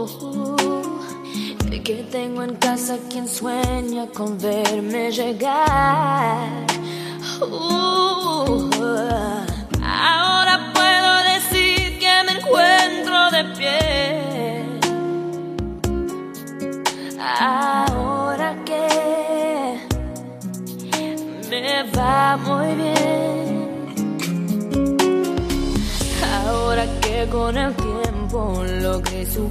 que tengo en casa quien sueña con verme llegar. Ahora puedo decir que me encuentro de pie. Ahora que me va muy bien. Ahora que con el tiempo logré su